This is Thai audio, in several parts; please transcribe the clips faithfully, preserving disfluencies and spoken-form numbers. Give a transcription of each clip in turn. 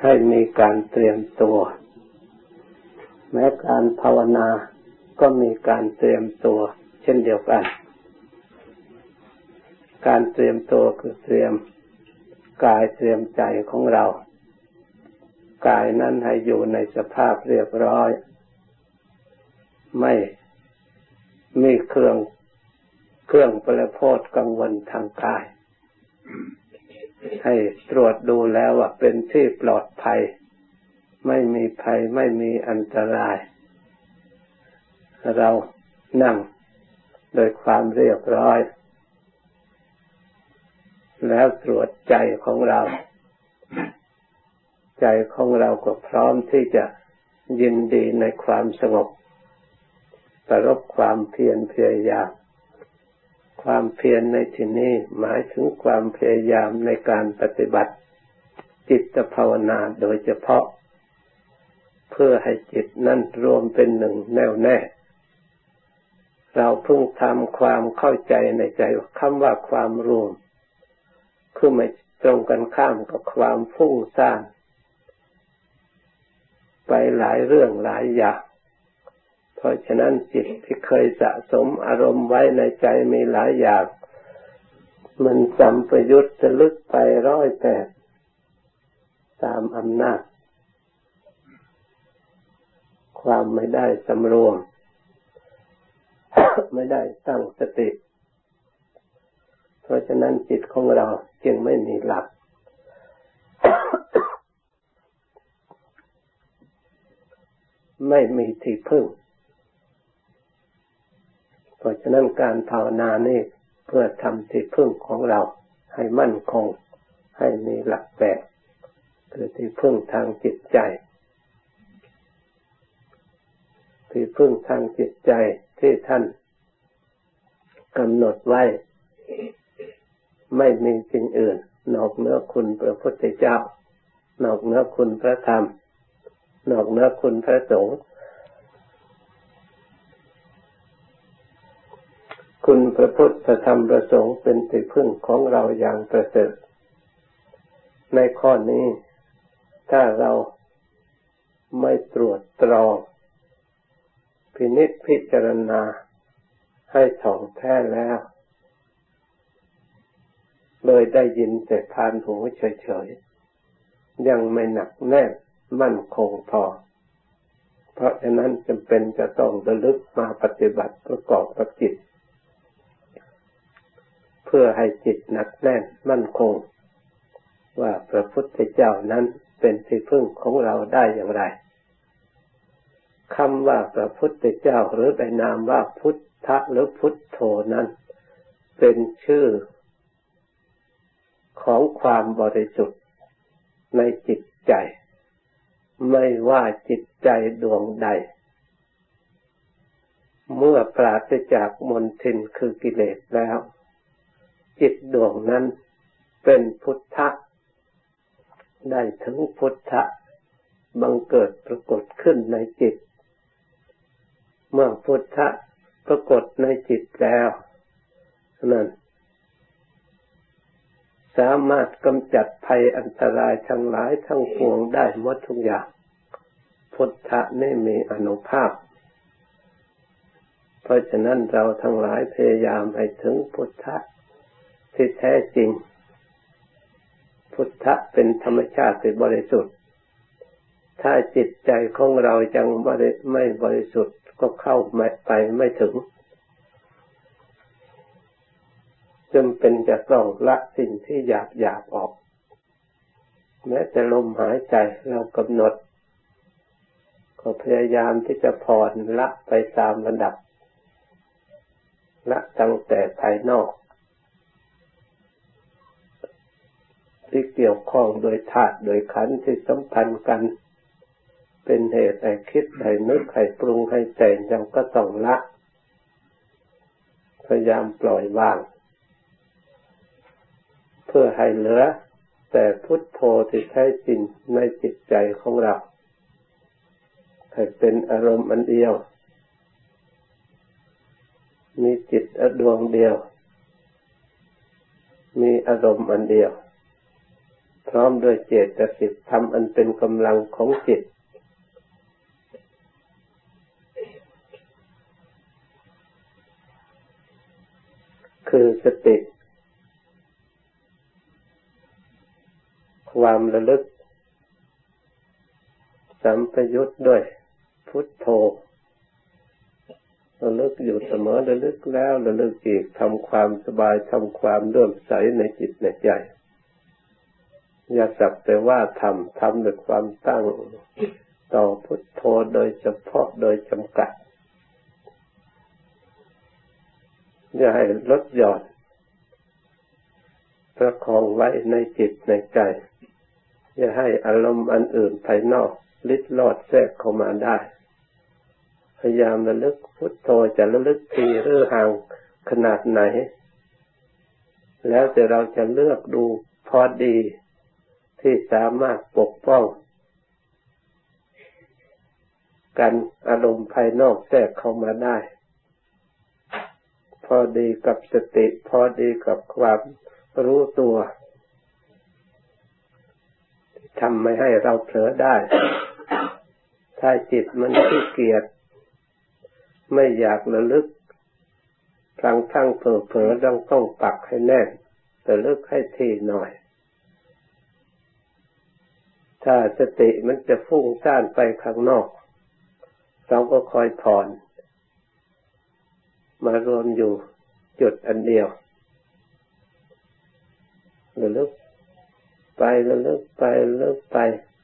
ให้มีการเตรียมตัวแม้การภาวนาก็มีการเตรียมตัวเช่นเดียวกันการเตรียมตัวคือเตรียมกายเตรียมใจของเรากายนั้นให้อยู่ในสภาพเรียบร้อยไม่มีเครื่องเครื่องประโพธกังวลทางกายให้ตรวจดูแล้วว่าเป็นที่ปลอดภัยไม่มีภัยไม่มีอันตรายเรานั่งโดยความเรียบร้อยแล้วตรวจใจของเราใจของเราก็พร้อมที่จะยินดีในความสงบประรบความเพียรพยายามความเพียรในที่นี้หมายถึงความพยายามในการปฏิบัติจิตภาวนาโดยเฉพาะเพื่อให้จิตนั้นรวมเป็นหนึ่งแน่วแน่เราเพิ่งทำความเข้าใจในใจคำว่าความรวมคือไม่ตรงกันข้ามกับความฟุ้งซ่านไปหลายเรื่องหลายอย่างเพราะฉะนั้นจิตที่เคยสะสมอารมณ์ไว้ในใจมีหลายอย่างมันสัมปยุตจะลึกไปร้อยแปดตามอำนาจความไม่ได้สำรวม ไม่ได้ตั้งสติเพราะฉะนั้นจิตของเราจึงไม่มีหลัก ไม่มีที่พึ่งเพราะฉะนั้นการภาวนานี่เพื่อทำที่พึ่งของเราให้มั่นคงให้มีหลักแปดคือที่พึ่งทางจิตใจที่พึ่งทางจิตใจที่ท่านกำหนดไว้ไม่มีสิ่งอื่นนอกเหนือคุณพระพุทธเจ้านอกเหนือคุณพระธรรมนอกเหนือคุณพระสงฆ์คุณพระพุทธพระธรรมพระสงฆ์เป็นที่พึ่งของเราอย่างประเสริฐในข้อนี้ถ้าเราไม่ตรวจตรองพินิจพิจารณาให้ถ่องแท้แล้วโดยได้ยินแต่ผ่านหูเฉยๆยังไม่หนักแน่นมั่นคงพอเพราะฉะนั้นจำเป็นจะต้องระลึกมาปฏิบัติประกอบกับจิตเพื่อให้จิตหนักแน่นมั่นคงว่าพระพุทธเจ้านั้นเป็นที่พึ่งของเราได้อย่างไรคำว่าพระพุทธเจ้าหรือในนามว่าพุทธะหรือพุทโธนั้นเป็นชื่อของความบริสุทธิ์ในจิตใจไม่ว่าจิตใจดวงใดเมื่อปราศจากมลทินคือกิเลสแล้วจิตดวงนั้นเป็นพุทธะได้ถึงพุทธะบังเกิดปรากฏขึ้นในจิตเมื่อพุทธะปรากฏในจิตแล้วนั้นสามารถกำจัดภัยอันตรายทั้งหลายทั้งปวงได้หมดทุกอย่างพุทธะนี่มีอานุภาพเพราะฉะนั้นเราทั้งหลายพยายามให้ถึงพุทธะที่แท้จริงพุทธะเป็นธรรมชาติบริสุทธิ์ถ้าจิตใจของเรายังไม่บริสุทธิ์ก็เข้าไปไม่ถึงจำเป็นจะต้องละสิ่งที่หยาบหยาบออกแม้แต่ลมหายใจเรากำหนดก็พยายามที่จะผ่อนละไปตามระดับละตั้งแต่ภายนอกที่เกี่ยวข้องโดยธาตุโดยขันธ์ที่สัมพันธ์กันเป็นเหตุให้คิดให้นึกให้ปรุงให้แต่งยังก็ต้องละพยายามปล่อยวางเพื่อให้เหลือแต่พุทโธที่แท้จริงในจิตใจของเราให้เป็นอารมณ์อันเดียวมีจิตดวงเดียวมีอารมณ์อันเดียวพร้อมด้วยเจตสิกธรรมอันเป็นกำลังของจิตคือสติความระลึกสัมปยุตด้วยพุทโธระลึกอยู่เสมอระลึกแล้วระลึกอีกทำความสบายทำความเลื่อมใสในจิตในใจอย่าสักแต่ว่าทำทำด้วยความตั้งต่อพุทโธโดยเฉพาะโดยจำกัดอย่าให้ลดหย่อนประคองไว้ในจิตในใจอย่าให้อารมณ์อันอื่นภายนอกลิดลอดแทรกเข้ามาได้พยายามระลึกพุทโธจะระลึกทีหรือห่างขนาดไหนแล้วแต่เราจะเลือกดูพอดีที่สามารถปกป้องกันอารมณ์ภายนอกแทรกเข้ามาได้พอดีกับสติพอดีกับความรู้ตัวทำไม่ให้เราเผลอได้ถ้าจิตมันขี้เกียจไม่อยากระลึกพลังทั้งเผลอๆต้องต้องปักให้แน่นระลึกให้ทีหน่อยถ้าสติมันจะฟุ้งซ่านไปข้างนอกเราก็คอยผ่อนมารวมอยู่จุดอันเดียวระลึกไประลึกไประลึกไป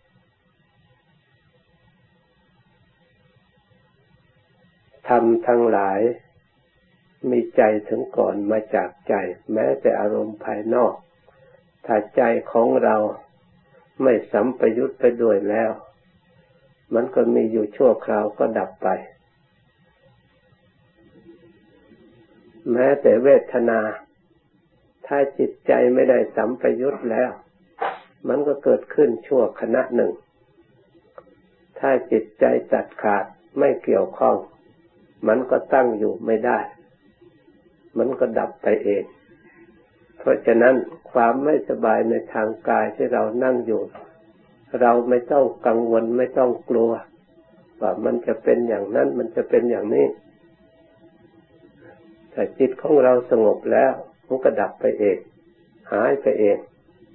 ธรรมทั้งหลายมีใจถึงก่อนมาจากใจแม้แต่อารมณ์ภายนอกถ้าใจของเราไม่สัมปยุตไปด้วยแล้วมันก็มีอยู่ชั่วคราวก็ดับไปแม้แต่เวทนาถ้าจิตใจไม่ได้สัมปยุตแล้วมันก็เกิดขึ้นชั่วขณะหนึ่งถ้าจิตใจตัดขาดไม่เกี่ยวข้องมันก็ตั้งอยู่ไม่ได้มันก็ดับไปเองเพราะฉะนั้นความไม่สบายในทางกายที่เรานั่งอยู่เราไม่ต้องกังวลไม่ต้องกลัวว่ามันจะเป็นอย่างนั้นมันจะเป็นอย่างนี้แต่จิตของเราสงบแล้วมันก็ดับไปเองหายไปเอง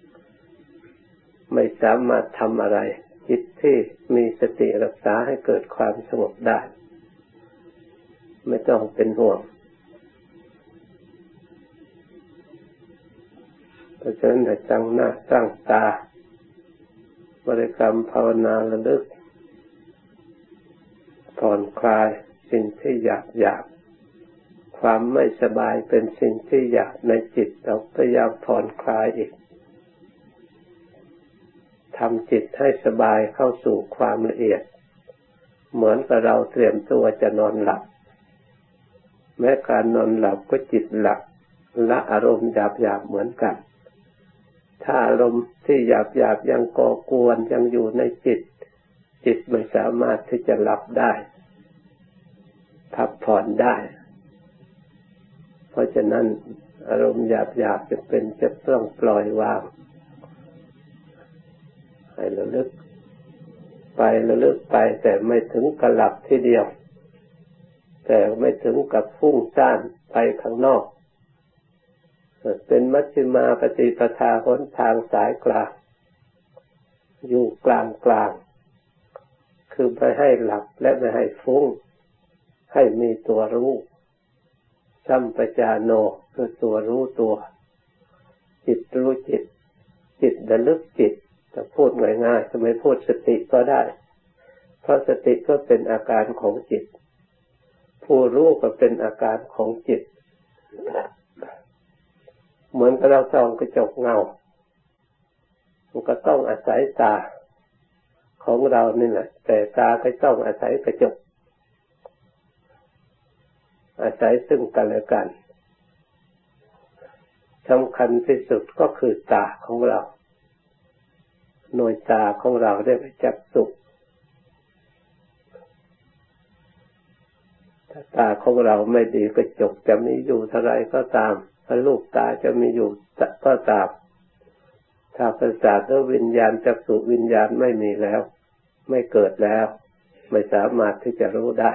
ไม่สามารถทำอะไรจิตที่มีสติรักษาให้เกิดความสงบได้ไม่ต้องเป็นห่วงเพราะฉะนั้นให้ตั้งหน้าตั้งตาบริกรรมภาวนาระลึกผ่อนคลายสิ่งที่อยากอยากความไม่สบายเป็นสิ่งที่อยากในจิตเราพยายามผ่อนคลายอีกทำจิตให้สบายเข้าสู่ความละเอียดเหมือนกับเราเตรียมตัวจะนอนหลับแม้การนอนหลับก็จิตหลับละอารมณ์หยาบๆเหมือนกันถ้าอารมณ์ที่หยาบๆยังก่อกวนยังอยู่ในจิตจิตไม่สามารถที่จะหลับได้พักผ่อนได้เพราะฉะนั้นอารมณ์หยาบๆจะเป็นจะต้องปล่อยวางให้ระลึกไประลึกไปแต่ไม่ถึงกับหลับทีเดียวแต่ไม่ถึงกับฟุ้งซ่านไปข้างนอกเป็นมัชฌิมาปฏิปทาหนทางสายกลางอยู่กลางกลางคือไม่ให้หลับและไม่ให้ฟุ้งให้มีตัวรู้สัมปจาโนคือตัวรู้ตัวจิตรู้จิตจิตระลึกจิตจะพูดง่ายๆทำไมพูดสติก็ได้เพราะสติก็เป็นอาการของจิตผู้รู้ก็เป็นอาการของจิตเหมือนกับเราส่องกระจกเงามันก็ต้องอาศัยตาของเรานี่แหละแต่ตาก็ต้องอาศัยกระจกอาศัยซึ่งกันและกันสำคัญที่สุดก็คือตาของเราหน่วยตาของเราเรียกว่าจักษุถ้าตาของเราไม่ดีกระจกจะมีอยู่เท่าไรก็ตามถ้าลูกตาจะมีอยู่ก็ตามถ้าประสาทหรือวิญญาณจักษุวิญญาณไม่มีแล้วไม่เกิดแล้วไม่สามารถที่จะรู้ได้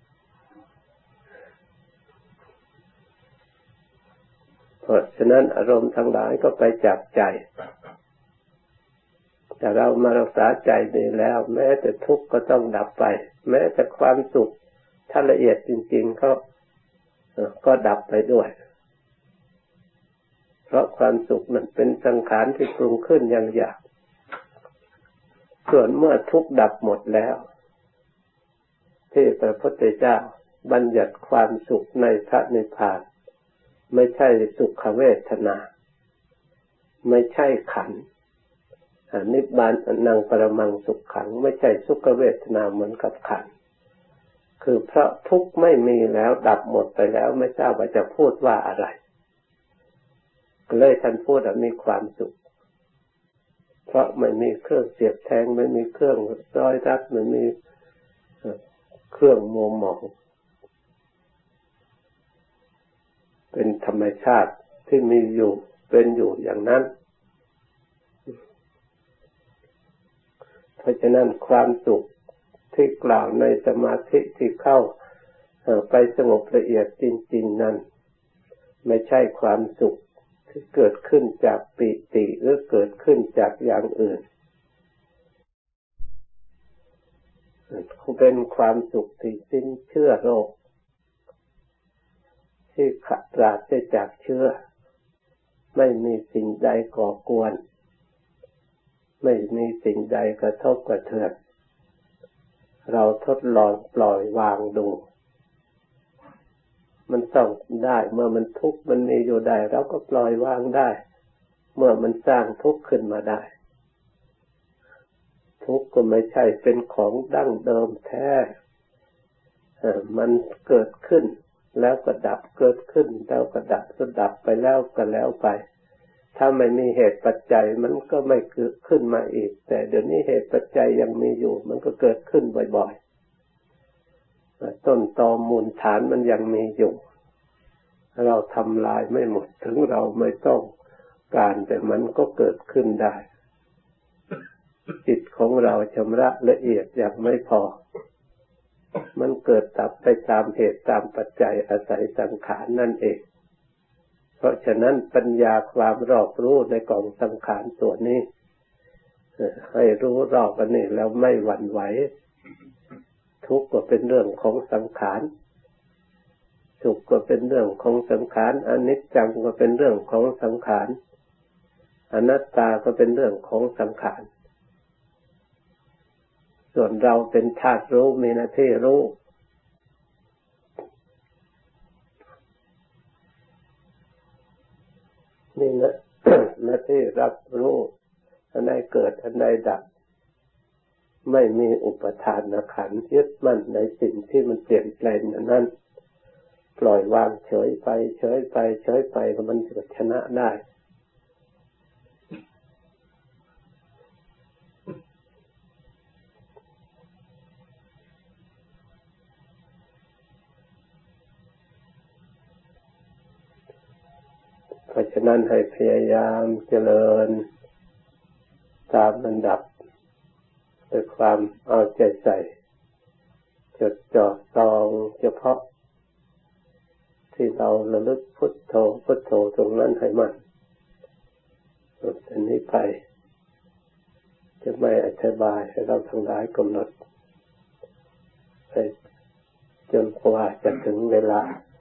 เพราะฉะนั้นอารมณ์ทั้งหลายก็ไปจากใจแต่เรามารักษาใจดีแล้วแม้แต่ทุกข์ก็ต้องดับไปแม้แต่ความสุขถ้าละเอียดจริงๆก็ก็ดับไปด้วยเพราะความสุขนั้นเป็นสังขารที่ปรุงขึ้นอย่างหยาบส่วนเมื่อทุกข์ดับหมดแล้วที่พระพุทธเจ้าบัญญัติความสุขในพระนิพพานไม่ใช่สุขเวทนาไม่ใช่ขันธ์นิพพานอนังปรมังสุขขังไม่ใช่สุขเวทนาเหมือนกับขันธ์คือเพราะทุกข์ไม่มีแล้วดับหมดไปแล้วไม่ทราบว่าจะพูดว่าอะไรก็เลยท่านพูดว่ามีความสุขเพราะไม่มีเครื่องเสียบแทงไม่มีเครื่องร้อยรัดไม่มีเครื่องมัวหมองเป็นธรรมชาติที่มีอยู่เป็นอยู่อย่างนั้นเพราะฉะนั้นความสุขที่กล่าวในสมาธิที่เข้าไปสงบละเอียดจริงๆนั้นไม่ใช่ความสุขที่เกิดขึ้นจากปิติหรือเกิดขึ้นจากอย่างอื่นเป็นความสุขที่สิ้นเชื้อโรคที่ขัดปราศจากเชื้อไม่มีสิ่งใดก่อกวนไม่มีสิ่งใดกระทบกระเทือนเราทดลองปล่อยวางดูมันต้องได้เมื่อมันทุกข์มันมีอยู่ได้เราก็ปล่อยวางได้เมื่อมันสร้างทุกข์ขึ้นมาได้ทุกข์ก็ไม่ใช่เป็นของดั้งเดิมแท้มันเกิดขึ้นแล้วก็ดับเกิดขึ้นแล้วก็ดับก็ดับไปแล้วก็แล้วไปถ้าไม่มีเหตุปัจจัยมันก็ไม่เกิดขึ้นมาอีกแต่เดี๋ยวนี้เหตุปัจจัยยังมีอยู่มันก็เกิดขึ้นบ่อยๆต้นตอมูลฐานมันยังมีอยู่เราทำลายไม่หมดถึงเราไม่ต้องการแต่มันก็เกิดขึ้นได้จิตของเราชำระละเอียดยังไม่พอมันเกิดดับไปตามเหตุตามปัจจัยอาศัยสังขารนั่นเองเพราะฉะนั้นปัญญาความรอบรู้ในกองสังขารส่วนนี้ให้รู้รอบอันนี้แล้วไม่หวั่นไหวทุกข์ก็เป็นเรื่องของสังขารสุขก็เป็นเรื่องของสังขารอนิจจังก็เป็นเรื่องของสังขารอนัตตาก็เป็นเรื่องของสังขารส่วนเราเป็นธาตุรู้มีหน้าที่รู้นี่นะ หน้าที่รับรู้อันใดเกิดอันใดดับไม่มีอุปทานขันธ์ยึดมั่นในสิ่งที่มันเปลี่ยนแปลงนั้นปล่อยวางเฉยไปเฉยไปเฉยไปแล้วมันจะชนะได้เพราะฉะนั้นให้พยายามเจริญตามลำดับด้วยความเอาใจใส่จดจ่อตองเฉพาะที่เราระลึกพุทโธพุทโธตรงนั้นให้มันอันนี้ไปจะไม่อธิบายให้เราทั้งหลายกำหนดไปจนกว่าจะถึงเวลา